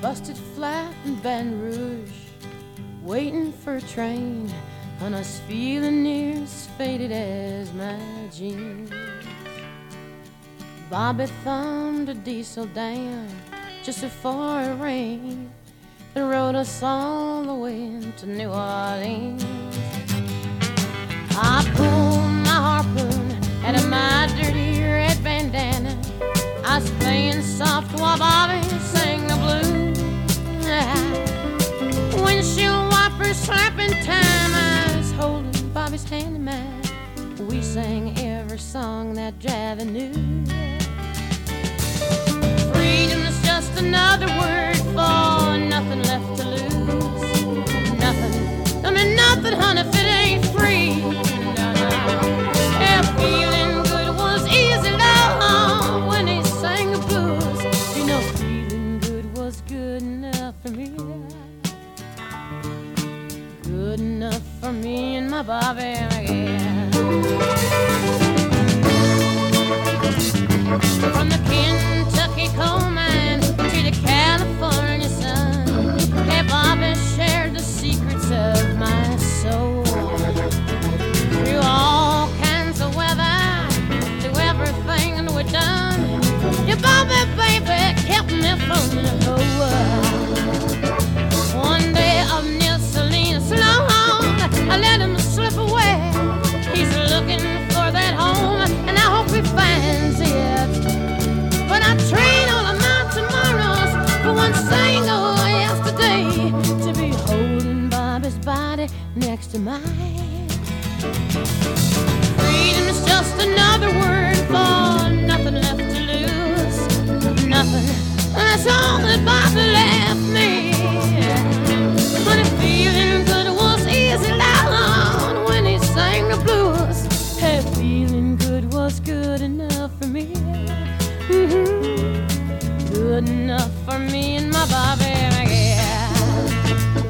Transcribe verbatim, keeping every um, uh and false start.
busted flat in Baton Rouge, waiting for a train, and I was feeling near as faded as my jeans. Bobby thumbed a diesel down just before it rained and rode us all the way to New Orleans. I pulled my harpoon out of my dirty red bandana. I was playing soft while Bobby sang the blues. Windshield wipers slapping time, I was holding Bobby's hand in mine. We sang every song that Javi knew. Freedom's just another word for nothing left to lose. Nothing, I mean nothing, honey, if it ain't free. No, no. Yeah, feeling good was easy, love, when he sang the blues. You know, feeling good was good enough for me. Good enough for me and my Bobby, yeah. From the Kentucky coal mine to the California sun, hey, Bobby shared the secrets of my soul. Through all kinds of weather, through everything that we've done, your Bobby, baby, kept me from the whole world. One day up near Salinas, long, I let him slip away. He's looking for that home, and I hope he finds it. But I trade all of my tomorrows for one single yesterday, to be holding Bobby's body next to mine. Freedom's just another word for nothing left to lose. Nothing, that's all that Bobby left me. But if feeling good was easy, loud when he sang the blues, hey, feeling good was good enough for me. Mm-hmm. Good enough for me and my Bobby, yeah.